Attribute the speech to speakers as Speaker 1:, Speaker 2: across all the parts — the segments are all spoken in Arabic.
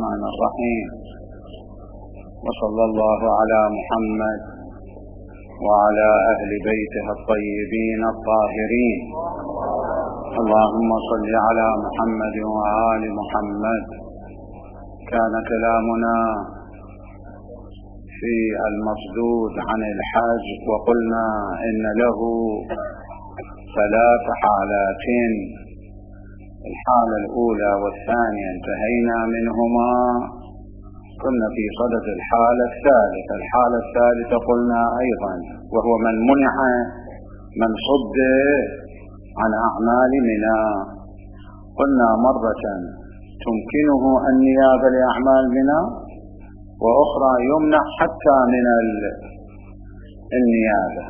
Speaker 1: الرحمن الرحيم. وصلى الله على محمد وعلى أهل بيته الطيبين الطاهرين. اللهم صل على محمد وآل محمد. كان كلامنا في المصدود عن الحج، وقلنا إن له 3 حالات. الحالة الأولى والثانية انتهينا منهما، كنا في صدد الحالة الثالثة. الحالة الثالثة قلنا أيضا وهو من صد عن أعمال منى. قلنا مرة تمكنه النيابة لأعمال منى، وأخرى يمنع حتى من النيابة.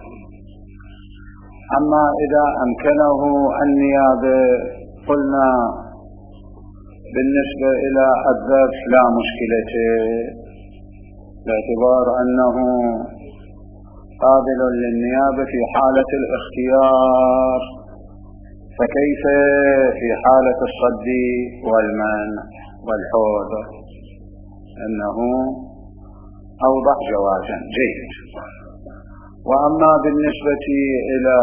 Speaker 1: أما إذا أمكنه النيابة قلنا بالنسبة إلى الذبح لا مشكلة، باعتبار أنه قابل للنيابة في حالة الاختيار، فكيف في حالة الصد والمنع والحوض؟ أنه أوضح جوازا جيد. وأما بالنسبة إلى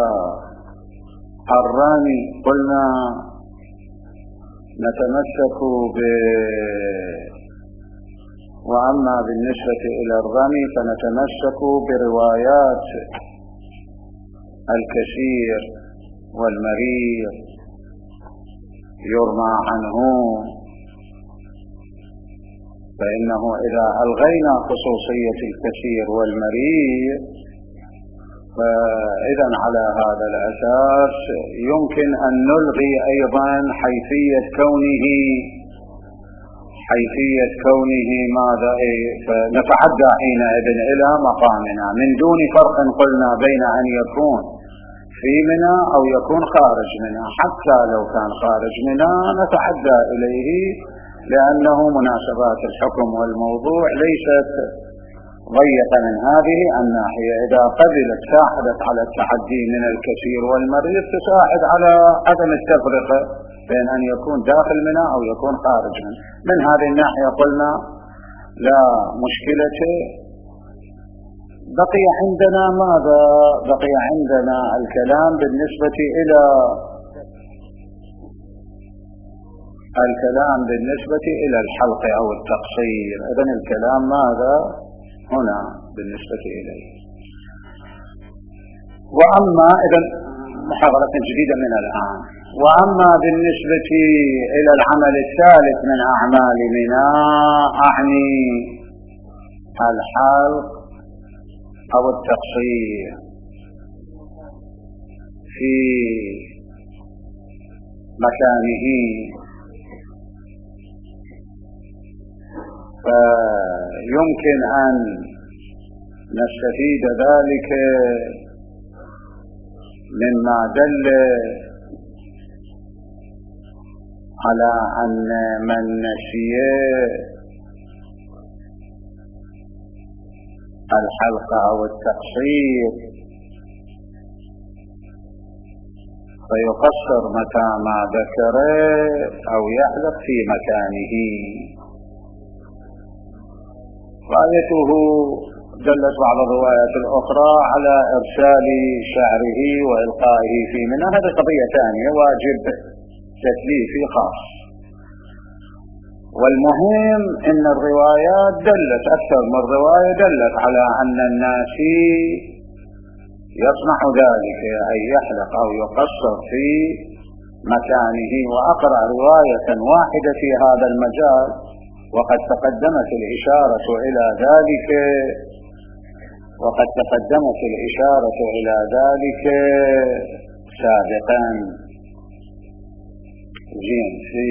Speaker 1: الرمي قلنا وأما بالنسبة إلى الرمي فنتمسك بروايات الكثير والمرير يرمى عنه، فإنه إذا ألغينا خصوصية الكثير والمرير فإذا على هذا الأساس يمكن أن نلغي أيضا حيثية كونه ماذا، فنتعدى حينئذ إلى مقامنا من دون فرق قلنا بين أن يكون في منى أو يكون خارج منى. حتى لو كان خارج منى نتعدى إليه، لأنه مناسبات الحكم والموضوع ليست ضيقة من هذه الناحية. إذا قبلت ساعدت على التحدي من الكثير والمريض، تساعد على عدم التفرقة بين أن يكون داخل منها أو يكون خارج منها. من هذه الناحية قلنا لا مشكلة. بقي عندنا ماذا؟ بقي عندنا الكلام بالنسبة إلى الحلق أو التقصير. إذن الكلام ماذا هنا بالنسبة إليه؟ وأما إذن محاضرة جديدة من الآن. وأما بالنسبة إلى العمل الثالث من أعمال منى، أعني الحلق أو التقصير في مكانه، فيمكن أن نستفيد ذلك مما دل على أن من نسي الحلق أو التقصير فيقصر متى ما ذكر أو يحلق في مكانه. رأيته دلت بعض الروايات الأخرى على إرسال شعره وإلقائه في منى. هذه قضية ثانية واجب تكليفي خاص. والمهم أن الروايات دلت، أكثر من رواية دلت على أن الناس يصنع ذلك، أي يحلق أو يقصر في مكانه. وأقرأ رواية واحدة في هذا المجال، وقد تقدمت الإشارة إلى ذلك سابقا. في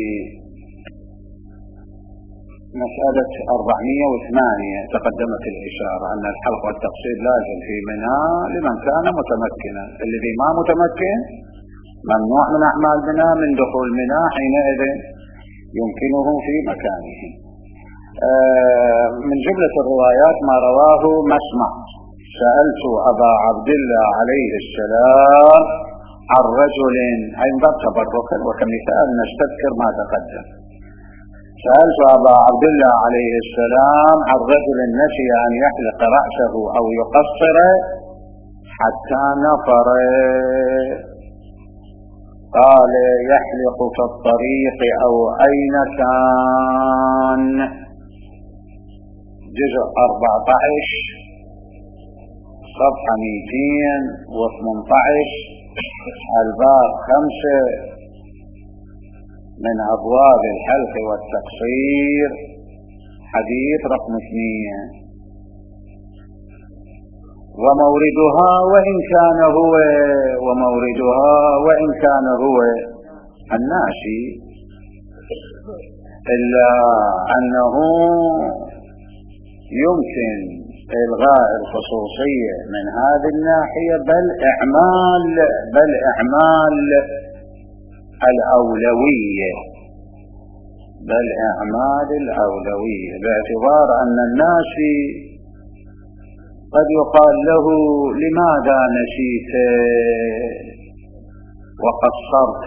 Speaker 1: مسألة 408 تقدمت الإشارة أن الحلق والتقصير لازم في منى لمن كان متمكنا. الذي ما متمكن ممنوع من أعمال منى من دخول منى، حينئذ يمكنه في مكانه. من جملة الروايات ما رواه مسمع: سألت أبا عبد الله عليه السلام عن رجل، أي من باب تبركا وكمثال نستذكر ما تقدم، سألت أبا عبد الله عليه السلام عن رجل نسي أن يحلق رأسه أو يقصر حتى نفر، قال يحلق في الطريق أو أين كان. جزء 14 صفحة 218 الباب 5 من أبواب الحلق والتقصير، حديث رقم 2. وموردها وإن كان هو الناشي، إلا أنه يمكن إلغاء الخصوصية من هذه الناحية، بل إعمال الأولوية، باعتبار أن الناشي قد يقال له لماذا نسيت وقصرت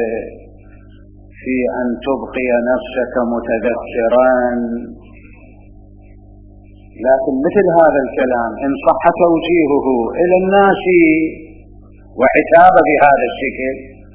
Speaker 1: في أن تبقي نفسك متذكرا. لكن مثل هذا الكلام إن صح توجيهه إلى الناشي وعتابه بهذا الشكل،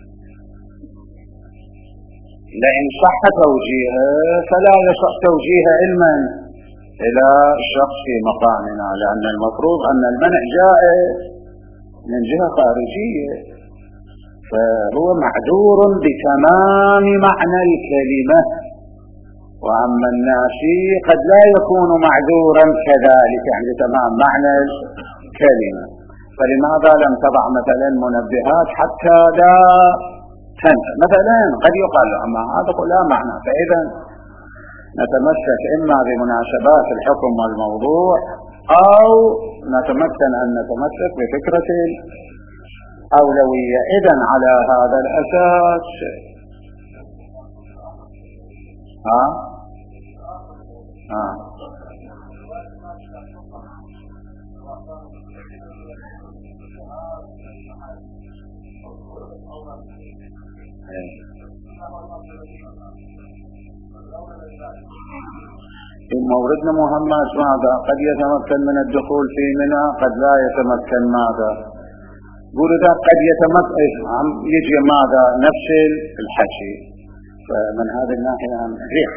Speaker 1: لئن صح توجيهه فلا يصح توجيه علما إلى الشخص في مقامنا، لأن المفروض أن المنع جاء من جهة خارجية، فهو معذور بتمام معنى الكلمة، وأما الناشي قد لا يكون معذورا كذلك، يعني تمام معنى الكلمة. فلماذا لم تضع مثلا منبهات حتى لا تنسى؟ مثلا قد يقال أما هذا لا معنى. فإذا نتمسك إما بمناسبات الحكم والموضوع، أو نتمسك بفكرة الأولوية. إذن على هذا الأساس إن موردنا مهمات ماذا؟ قد يتمكن من الدخول في منى، قد لا يتمكن. ماذا قول ذا؟ قد يتمكن يجي ماذا؟ نفس الحكي. فمن هذه الناحية ريح.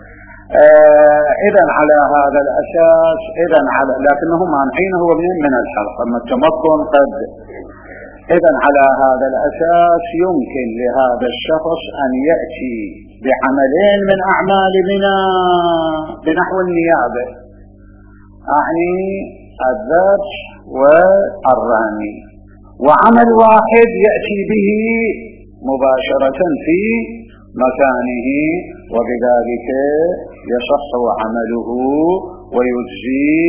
Speaker 1: إذن على هذا الأساس لكنه مانعينه من الحلق، أما التمكن قد. إذن على هذا الأساس يمكن لهذا الشخص أن يأتي بعملين من أعمال منى بنحو النيابة، أعني الذبح والرمي، وعمل واحد يأتي به مباشرة في مكانه، وبذلك يصح عمله ويجزي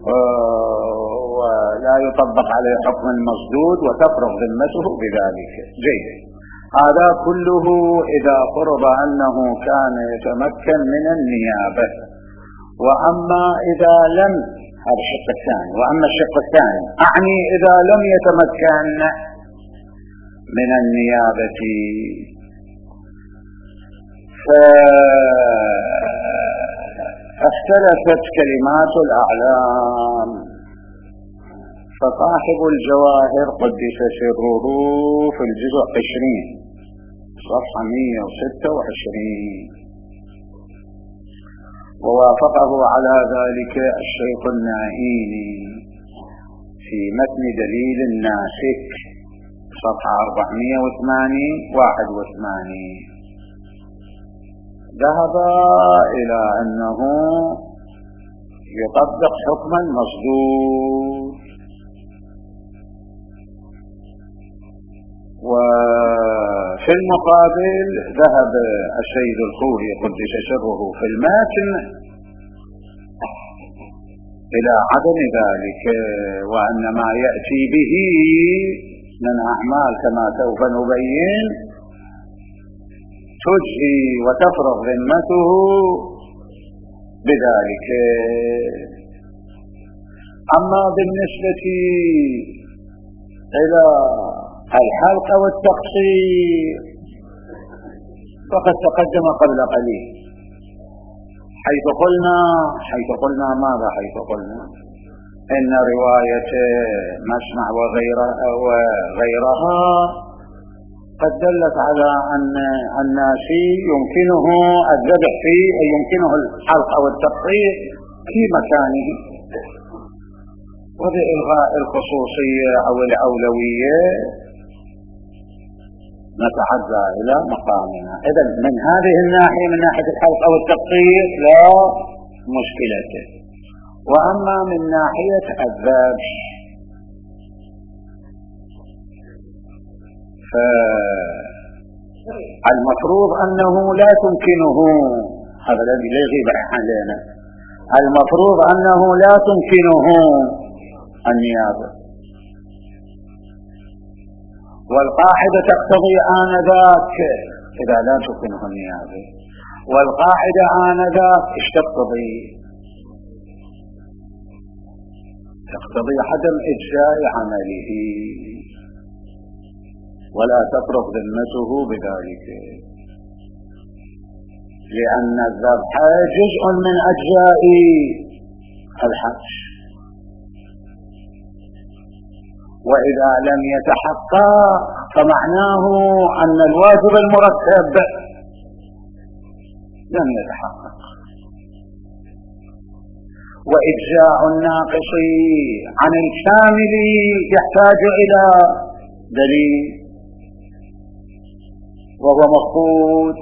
Speaker 1: ولا يطبق عليه حكم المصدود وتفرغ ذمته بذلك. جيد. هذا كله إذا فرض أنه كان يتمكن من النيابة. وأما إذا لم، هذا الشق الثاني. وأما الشق الثاني أعني إذا لم يتمكن من النيابة، فاختلفت كلمات الأعلام. فصاحب الجواهر قدس سره في الجزء 20 صفحة 126، ووافقه على ذلك الشيخ الناهيني في متن دليل الناسك صفحة 481. ذهب إلى أنه يطبق حكم المصدور. وفي المقابل ذهب السيد الخوري قدس سره في المتن إلى عدم ذلك، وأن ما يأتي به من أعمال كما سوف نبين تجزي وتفرغ ذمته بذلك. أما بالنسبة إلى الحلق والتقصير فقد تقدم قبل قليل حيث قلنا ماذا؟ حيث قلنا إن رواية مسمع وغيرها قد دلت على أن الناسي يمكنه الذبح فيه، يمكنه الحلق أو التقطيع في مكانه، وبإلغاء الخصوصية أو الأولوية نتعدى إلى مقامنا. إذن من هذه الناحية، من ناحية الحلق أو التقطيع لا مشكلة. وأما من ناحية الذبح فالمفروض أنه لا تمكنه، هذا الذي لا يغيب علينا، المفروض أنه لا تمكنه النيابة، والقاعدة تقتضي آنذاك إذا لا تمكنه النيابة، والقاعدة آنذاك ايش تقتضي؟ تقتضي عدم إجزاء عمله ولا تفرغ ذمته بذلك، لأن الذبح جزء من أجزاء الحج، وإذا لم يتحقق فمعناه أن الواجب المرتب لم يتحقق، وإجزاء الناقص عن الكامل يحتاج إلى دليل وهو مفقود.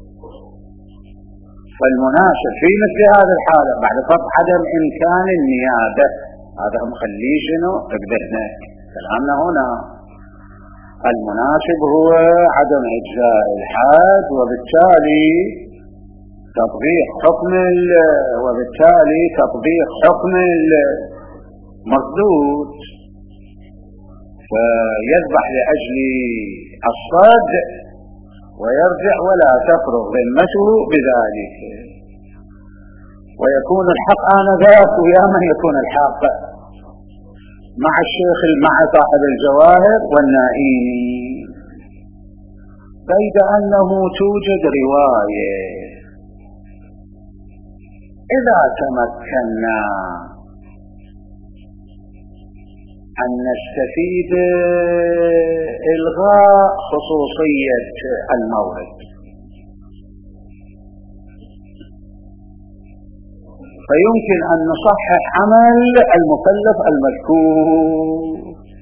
Speaker 1: فالمناسب في مثل هذه الحالة بعد فرض عدم إمكان النيابة، هذا مخليه شنو بذهنك كلامنا هنا، المناسب هو عدم إجزاء الحد، وبالتالي تطبيق حكم المردود، فيذبح لأجل الصد ويرجع ولا تفرغ ذمته بذلك، ويكون الحق آنذاك ويا من يكون الحق مع الشيخ مع صاحب الجواهر والنائيني، بيد أنه توجد رواية إذا تمكنا أن نستفيد إلغاء خصوصية المورد، فيمكن أن نصحح عمل المكلف المذكور.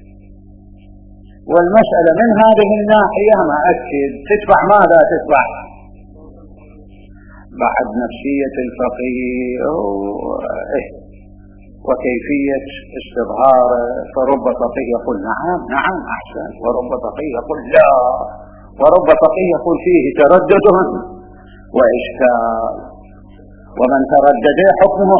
Speaker 1: والمسألة من هذه الناحية ما أكد تتبع ماذا؟ تتبع بعد نفسية الفقيه وكيفية استظهار، فرب فقيه يقول نعم أحسن، ورب فقيه يقول لا، ورب فقيه يقول فيه تردد وإشكال، ومن تردد حكمه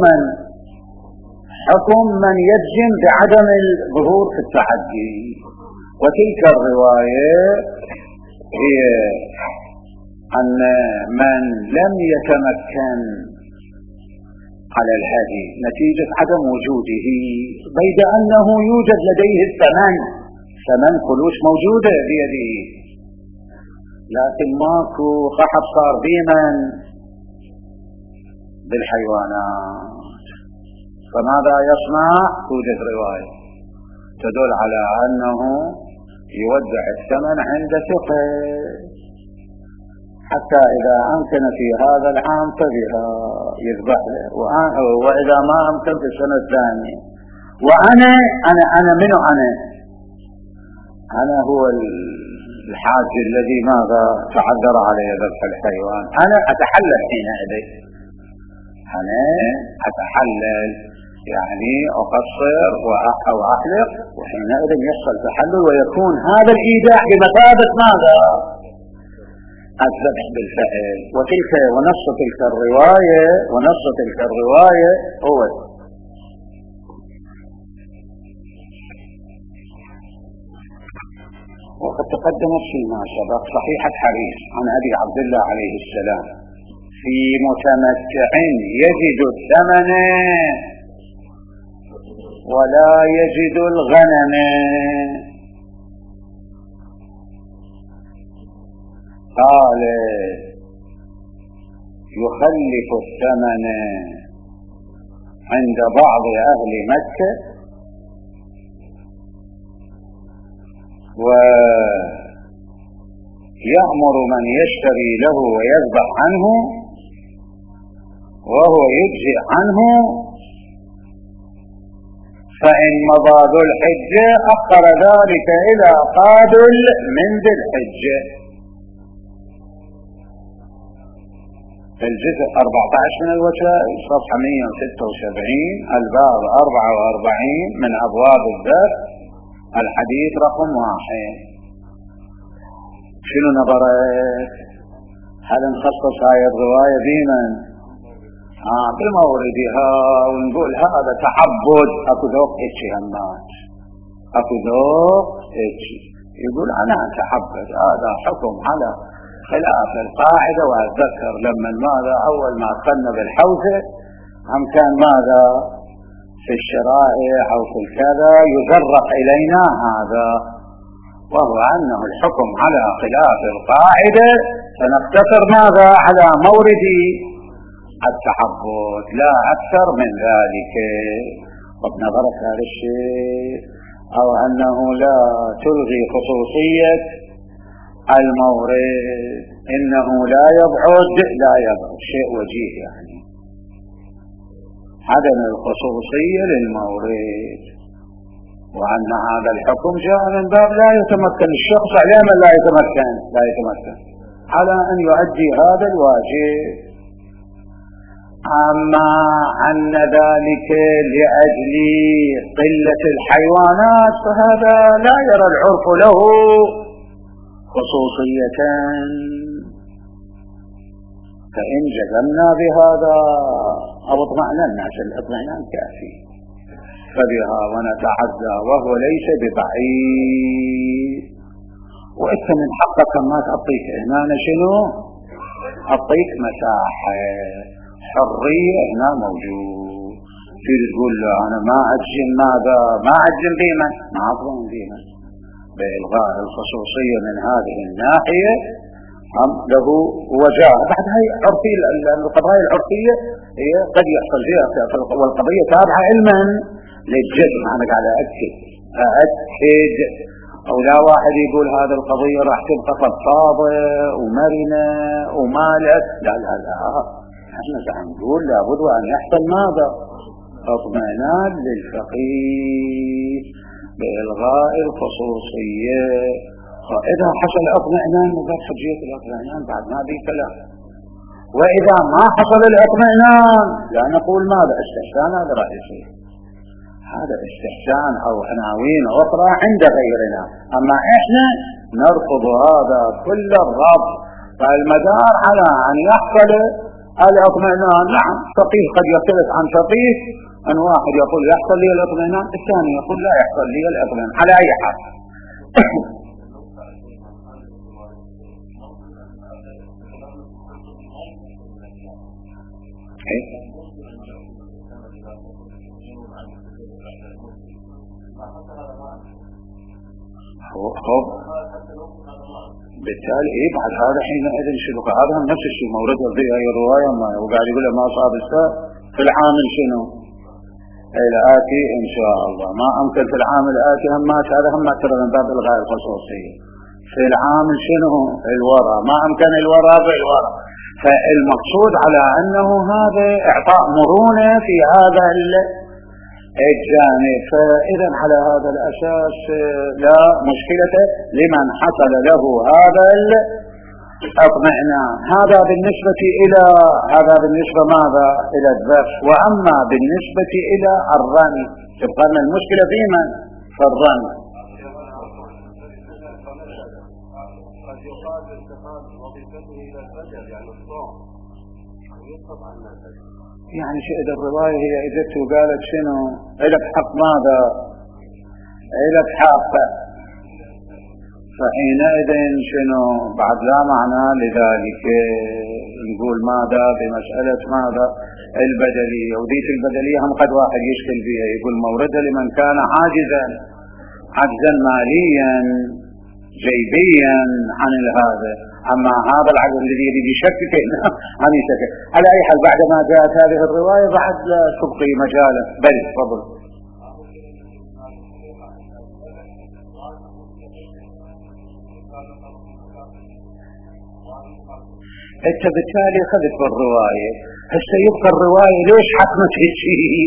Speaker 1: حكم من يجزم بعدم الظهور في التعدي. وتلك الرواية هي أن من لم يتمكن على الهدي نتيجة عدم وجوده، بيد أنه يوجد لديه ثمن فلوس موجودة بيده، لكن ماكو قحط صار ضيمن بالحيوانات، فماذا يصنع؟ توجد رواية تدل على أنه يودع الثمن عند ثقة حتى إذا أمكن في هذا العام فبها يذبح له، وإذا ما أمكن في السنة الثانية. وأنا منه أنا هو الحاج الذي ماذا تعذر علي ذبح الحيوان، أنا أتحلل حينئذ، يعني أقصر أو أحلق، وحينئذ يحصل تحلل ويكون هذا الإيداع بمثابة ماذا؟ الذبح بالفعل. ونص تلك الرواية هو وقد تقدمت فيما سبق صحيحة حديث عن أبي عبد الله عليه السلام في متمتع يجد الثمن ولا يجد الغنم، قال يخلف الثمن عند بعض أهل مكة ويأمر من يشتري له ويذبح عنه وهو يجزئ عنه، فإن مضى ذو الحجة أخر ذلك إلى قابل من ذي الحجة. الجزء 14 من الوسائل صفحة 176 الباب 44 من أبواب الذبح الحديث رقم 1. شنو نظرت؟ هل نخصص هاي الرواية بمن؟ بموردها ونقول هذا تعبد. اكو ذوق اتشي همات، اكو ذوق اتشي يقول انا اتعبد، هذا حكم على خلاف القاعدة. واتذكر لما ماذا اول ما دخلنا بالحوزة هم كان ماذا في الشرائع او في الكذا يزرق الينا هذا، وهو انه الحكم على خلاف القاعدة، فنقتصر ماذا على مورد التعبد لا أكثر من ذلك. وبنظرت هذا الشيء أو أنه لا تلغي خصوصية المورد، إنه لا يبعد شيء وجيه، يعني عدم الخصوصية للمورد، وأن هذا الحكم جاء من باب لا يتمكن الشخص على من لا يتمكن على أن يؤدي هذا الواجب. أما أن ذلك لأجل قلة الحيوانات فهذا لا يرى العرف له خصوصية، فإن جزمنا بهذا أو اطمئننا الاطمئنان كافي فبها ونتعدى، وهو ليس ببعيد. وإنت من حقك ما تعطيك هنا شنو؟ أعطيك مساحة حرية هنا موجود. في تقول له أنا ما أجزم ماذا؟ ما أجزم بمن؟ ما أظلم بمن؟ بإلغاء الخصوصية من هذه الناحية هم له وجاه. بعد هاي عرفية، القضايا العرفية هي قد يحصل فيها، والقضية تابعة علما للجزم. أنا قاعد أأكد أو لا واحد يقول هذا القضية راح تبقى فضفاضة ومرنة ومالت، لا لا لا، احنا قاعد نقول لابد وأن يحصل ماذا؟ اطمئنان للفقيه بإلغاء الخصوصية. فإذا حصل اطمئنان مضاد حجية الاطمئنان بعد ما بي كلام. وإذا ما حصل الاطمئنان لا نقول ماذا؟ استحسان. هذا رأي يصير، هذا استحسان أو عناوين أخرى عند غيرنا، أما إحنا نرفض هذا كل الرفض. فالمدار على أن يحصل الاطمئنان. نعم، فقيه قد يختلف عن فقيه، أن واحد يقول يحصل لي الاطمئنان، الثاني يقول لا يحصل لي الاطمئنان. على أي حال بالتالي بعد هذا حينئذ شنو؟ هذا نفس الشيء مورد في هذه الرواية، ما وقاعد يقول ما صار في العامل شنو الآتي إن شاء الله، ما أمكن في العام الآتي همات، هذا همات ترى من باب إلغاء الخصوصية. في العامل شنو الوراء، ما أمكن الوراء بالوراء. فالمقصود على أنه هذا إعطاء مرونة في هذا الجانب. فإذا على هذا الأساس لا مشكلة لمن حصل له هذا الاطمئنان. هذا بالنسبة ماذا؟ إلى الذبح. وأما بالنسبة إلى الرمي تبقى المشكلة في من؟ في الرمي. يعني شئت الرواية هي إذا قالت شنو إلك حق ماذا؟ إلك حق، فحينئذ شنو بعد لا معنى لذلك. نقول ماذا بمسألة ماذا البدلية، وديت البدلية هم قد واحد يشكل فيها، يقول موردها لمن كان عاجزا ماليا جيبيا عن هذا، أما هذا العقل الذي يريد يشكك عن يشكك. على أي حال بعدما جاءت هذه الرواية بعد لا تبقي مجالا. بل تفضل. انت بالتالي خذت بالرواية، هسه يبقى الرواية ليش حكمت هالشيء؟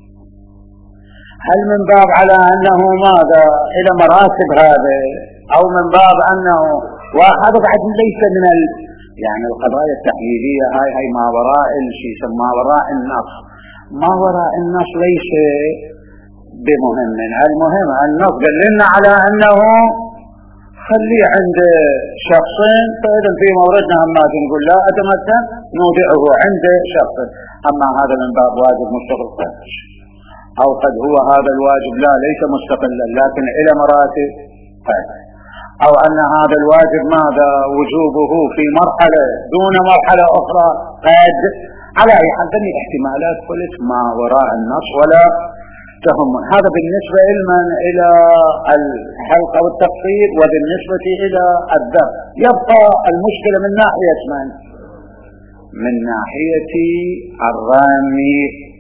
Speaker 1: هل من باب على أنه ماذا إلى مراتب هذا، أو من باب أنه وهذا بعد ليس من يعني القضايا التحليلية هاي ما وراء الشيء ما وراء النص. ما وراء النص ليس بمهم. المهم النص دل لنا على أنه خليه عند شخصين، فإذا في موردنا ما نقول لا أتمثل نودعه عند شخص. أما هذا من باب واجب مستقل خارج، أو قد هو هذا الواجب لا ليس مستقلا لكن إلى مراتب خارج، أو أن هذا الواجب ماذا وجوبه في مرحلة دون مرحلة أخرى قد. على أي حال هذه احتمالات قلت ما وراء النص ولا تهم. هذا بالنسبة إلى الحلقة والتفصيل، وبالنسبة إلى الدرس يبقى المشكلة من ناحية من ناحية الرامي.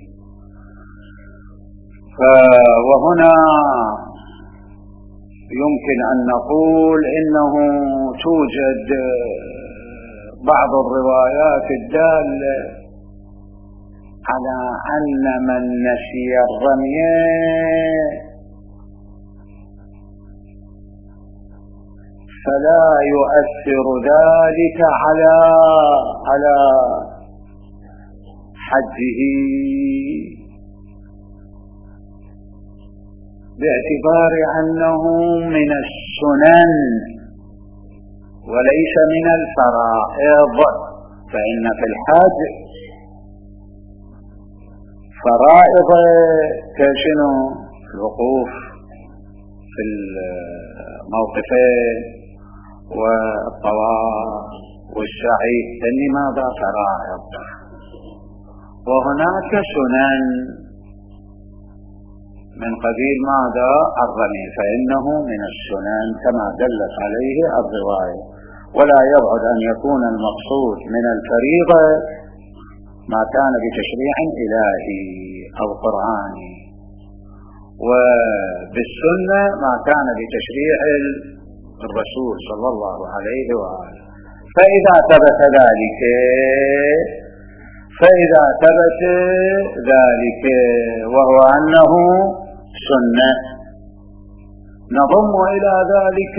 Speaker 1: وهنا يمكن أن نقول إنه توجد بعض الروايات الدالة على أن من نسي الرمي فلا يؤثر ذلك على حجه، باعتبار أنه من السنن وليس من الفرائض. فإن في الحج فرائض كشنو الوقوف في الموقفين والطواف والسعي، ماذا فرائض، وهناك سنن من قبيل ماذا الرمي، فإنه من السنن كما دلت عليه الرواية. ولا يبعد أن يكون المقصود من الفريضة ما كان بتشريع إلهي أو قرآني، وبالسنة ما كان بتشريع الرسول صلى الله عليه وآله. فإذا ثبت ذلك وهو أنه سنة، نضم إلى ذلك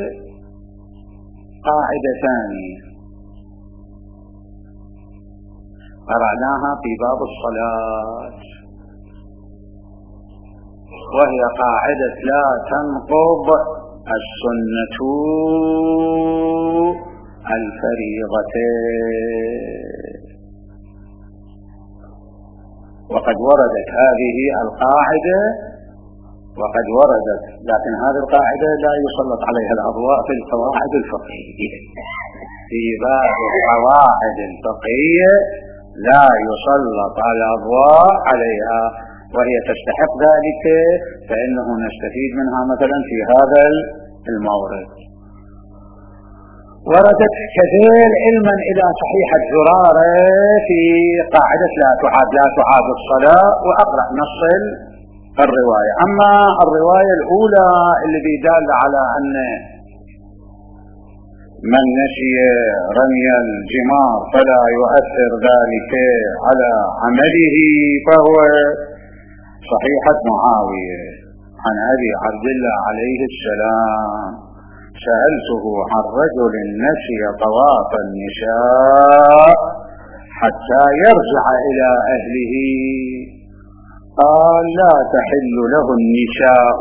Speaker 1: قاعدة ثانية قرأناها في باب الصلاة، وهي قاعدة لا تنقض السنة الفريضتين. وقد وردت هذه القاعدة لكن هذه القاعدة لا يسلط عليها الأضواء في القواعد الفقهية. في باب القواعد الفقهية لا يسلط الأضواء عليها، وهي تستحق ذلك، فإنه نستفيد منها مثلا في هذا المورد. وردت كثير علما إلى صحيح الزرارة في قاعدة لا تعاد الصلاة، وأقرأ نص الرواية. أما الرواية الأولى اللي دال على أن من نسي رمي الجمار فلا يؤثر ذلك على عمله، فهو صحيحة معاوية عن أبي عبد الله عليه السلام: سألته عن رجل نسي طواف النساء حتى يرجع إلى أهله، قال: لا تحل له النساء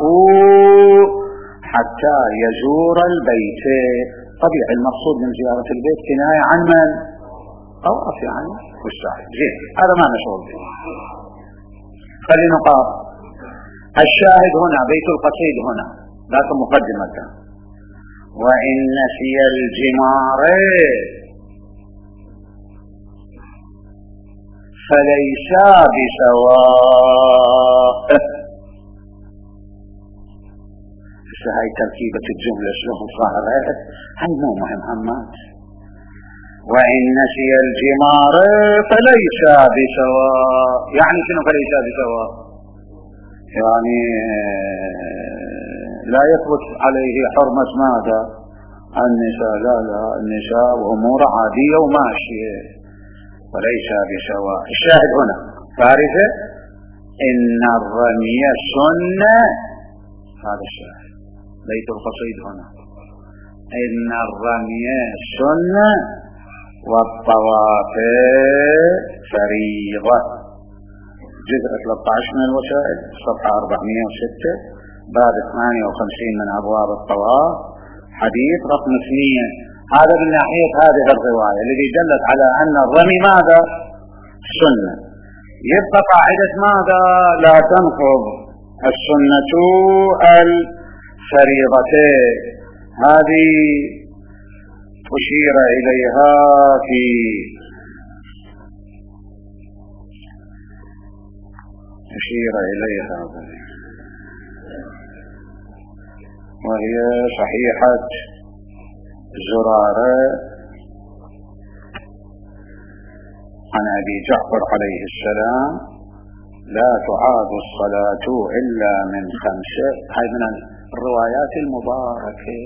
Speaker 1: حتى يزور البيت. طبيعي المقصود من زيارة البيت كناية عن من؟ طواف يعني والسعي. زين، هذا ما نشغل به. خلينا نقاط الشاهد هنا، بيت القصيد هنا، لكن مقدمة: وإن نسي الجمار فليس بسواء. هاي تركيبة الجملة شلون صارت؟ هاي مو مهم همات. وإن نسي الجمار فليس بسواء. يعني شنو فليس بسواء؟ يعني لا يثبت عليه حرمة ماذا؟ النساء. لا النساء وأمور عادية وماشية، وليس بسواء. الشاهد هنا فارثة إن الرمي سنة، هذا الشاهد بيت القصيد هنا، إن الرمي سنة والطواف فريضة. جزء 13 من الوسائل، صفحة 406، باب 58 من أبواب الطواف، حديث رقم 2. هذا من ناحية هذه الرواية التي دلت على أن الرمي ماذا؟ سنة. يبقى قاعدة ماذا؟ لا تنقض السنة الفريضتين. هذه أشير إليها وهي صحيحة زرارة عن أبي جعفر عليه السلام: لا تعاد الصلاة إلا من 5. هذه من الروايات المباركة،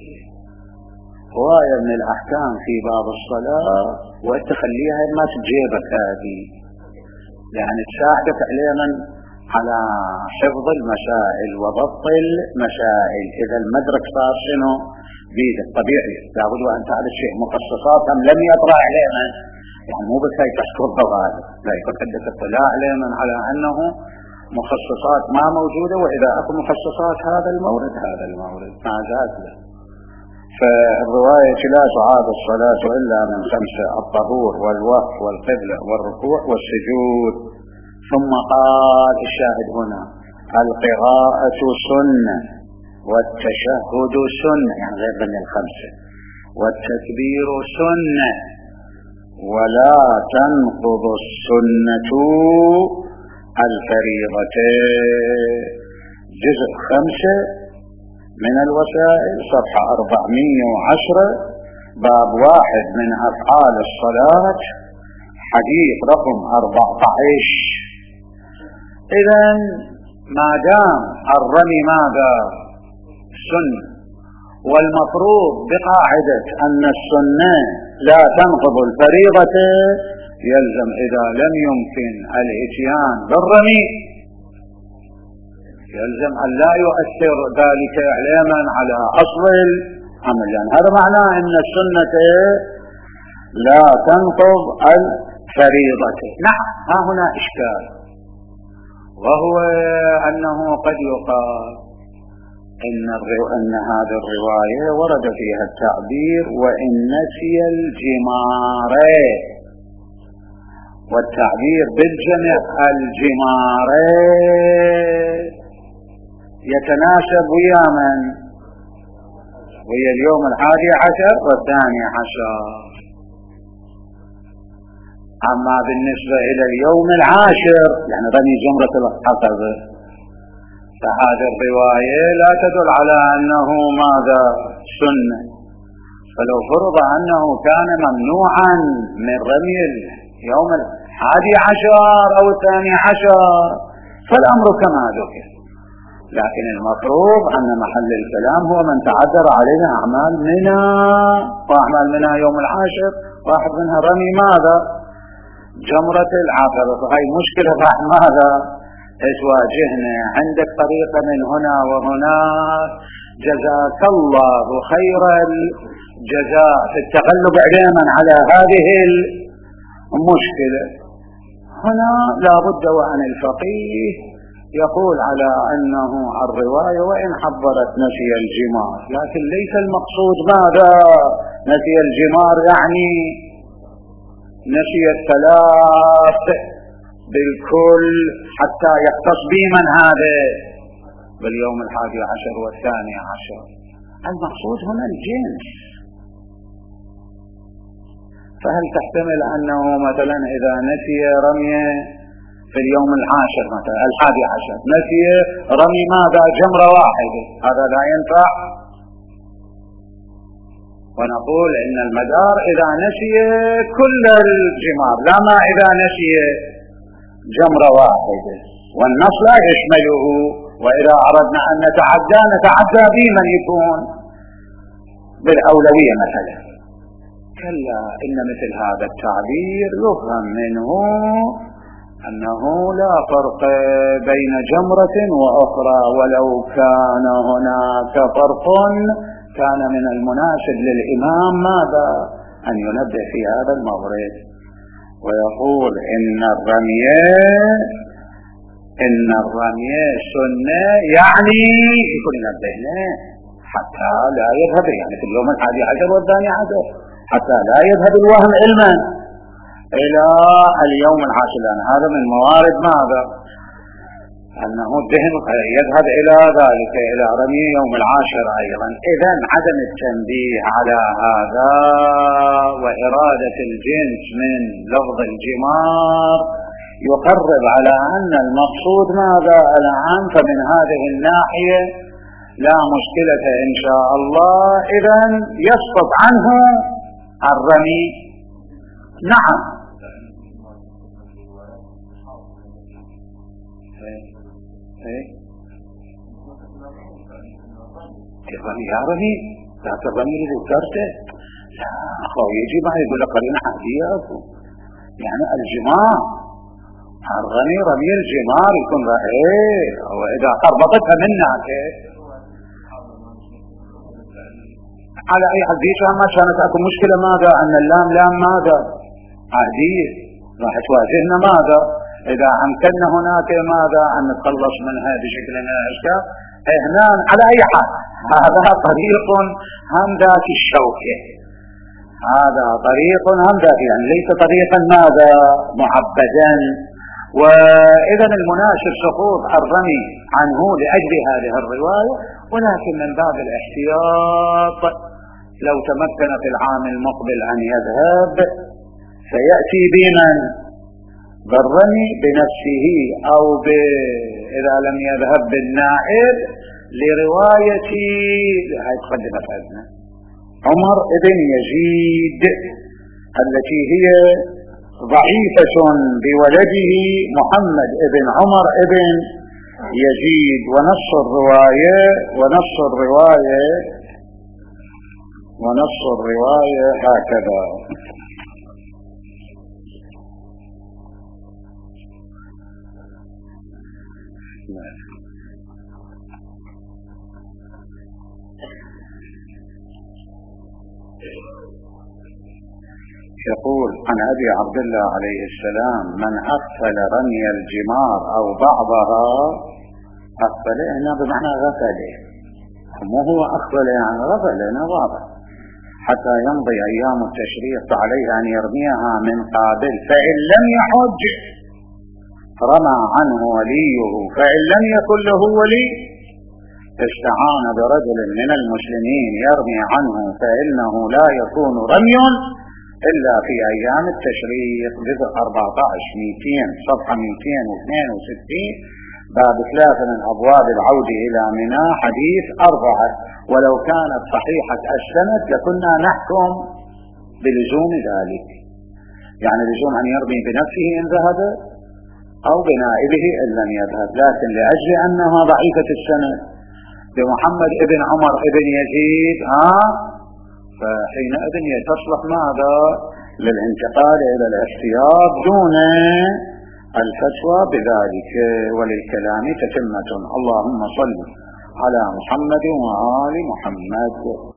Speaker 1: رواية من الأحكام في باب الصلاة، وتخليها ما تجيبك هذه، يعني تساعدك علما على حفظ المسائل وضبط المسائل. إذا المدرك صار شنو بيدك طبيعي، لابد أن تعرف شيء مخصصات أم لم يطرأ علينا، يعني مو بس هي تذكر ضوابط، لا يكون عندك اطلاع علما على أنه مخصصات ما موجودة، وإذا أكو مخصصات هذا المورد ما زاد له. فالرواية لا تعاد الصلاة إلا من 5: الطهور والوقف والقبلة والركوع والسجود. ثم قال الشاهد هنا: القراءة سنة والتشهد سنة، يعني غير من 5، والتكبير سنة، ولا تنقض السنة الفريضتين. جزء 5 من الوسائل، صفحة 410، باب 1 من أفعال الصلاة، حديث رقم 14. إذن ما دام الرمي ماذا؟ سنة، والمفروض بقاعدة أن السنة لا تنقض الفريضة، يلزم إذا لم يمكن الاتيان بالرمي يلزم أن لا يؤثر ذلك إعلاما على أصل العمل، يعني هذا معناه أن السنة لا تنقض الفريضة. نعم، ها هنا إشكال، وهو أنه قد يقال إن هذه الرواية ورد فيها التعبير وإن نسي الجمار، والتعبير بالجمع الجمار يتناسب ويا من؟ ويا اليوم 11 و12. أما بالنسبة إلى اليوم 10 يعني رمي جمرة العقبة، فهذه الرواية لا تدل على أنه ماذا؟ سنة. فلو فرض أنه كان ممنوعا من رمي اليوم 11 أو 12 فالأمر كما ذكر، لكن المفروض أن محل الكلام هو من تعذر عليه أعمال منى، وأعمال منى يوم 10 واحد منها رمي ماذا؟ جمرة العقبة. فهي مشكلة ماذا؟ ايش واجهنا؟ عندك طريقة من هنا وهناك، جزاك الله خير الجزاء في التغلب علما على هذه المشكلة. هنا لا بد وأن الفقيه يقول على أنه الرواية وإن حضرت نسي الجمار، لكن ليس المقصود ماذا؟ نسي الجمار يعني نسي الثلاث بالكل حتى يختص به من هذا باليوم 11 و12. المقصود هنا الجنس. فهل تحتمل أنه مثلا إذا نسي رمي في اليوم 10 مثلا 11 نسي رمي ماذا؟ جمرة واحدة، هذا لا ينفع؟ ونقول إن المدار إذا نسي كل الجمار، لا ما إذا نسي جمرة واحدة، والنص لا يشمله. وإذا أردنا أن نتعدى بمن يكون بالأولوية مثلا. كلا، إن مثل هذا التعبير يفهم منه أنه لا فرق بين جمرة وأخرى، ولو كان هناك فرق كان من المناسب للإمام ماذا؟ أن ينبه في هذا المورد ويقول إن الرمي سنة، يعني يكون ينبهنا حتى لا يذهب، يعني في اليوم 11 و12 حتى لا يذهب الوهم علما إلى اليوم 10، لأن هذا من موارد ماذا؟ أنه الذهن يذهب إلى ذلك، إلى رمي يوم 10 أيضا. إذن عدم التنبيه على هذا وإرادة الجنس من لفظ الجمار يقرب على أن المقصود ماذا الآن. فمن هذه الناحية لا مشكلة إن شاء الله، إذن يسقط عنه الرمي. نعم، الرمي يا رمي، لا ترمي اللي ذكرته، لا أخو يجي معي يقول لك قرينة عادية، يعني الجمار الرمي رمي الجمار يكون رأيه، وإذا قربطتها منك على أي حديث ما كانت أكو مشكلة ماذا؟ أن اللام لام ماذا؟ عادية، راح تواجهنا ماذا؟ إذا أمكننا هناك ماذا؟ أن نتخلص منها بشكل من الأشكال. هنا على أي حال هذا طريق هم ذات الشوكة، هذا طريق هم ذات، يعني ليس طريقا ماذا؟ معبدا. وإذا المناسب سقوط الرمي عنه لأجل هذه الرواية، ولكن من باب الاحتياط لو تمكن في العام المقبل أن يذهب فيأتي بمن؟ بالرمي بنفسه، أو إذا لم يذهب بالنائب لرواية هاي تقدمت عندنا عمر ابن يزيد التي هي ضعيفة بولده محمد ابن عمر ابن يزيد. ونص الرواية هكذا. يقول عن أبي عبد الله عليه السلام: من أغفل رمي الجمار أو بعضها، أغفل هنا بمعنى غفله، مو هو أغفل يعني غفل هنا واضح، حتى يمضي أيام التشريق عليه أن يرميها من قابل، فإن لم يحج رمى عنه وليه، فإن لم يكن له ولي استعان برجل من المسلمين يرمي عنه، فإنه لا يكون رمي إلا في أيام التشريق. جزء 14 صفحة 262 باب 3 من أبواب العود إلى منى حديث 4. ولو كانت صحيحة السند لكنا نحكم بلزوم ذلك، يعني لزوم أن يرمي بنفسه إن ذهب أو بنائبه إن لم يذهب، لكن لأجل أنها ضعيفة السند بمحمد ابن عمر ابن يزيد فحينئذ تصلح ماذا؟ للانتقال إلى الاحتياط دون الفتوى بذلك، وللكلام تتمة. اللهم صل على محمد وآل محمد.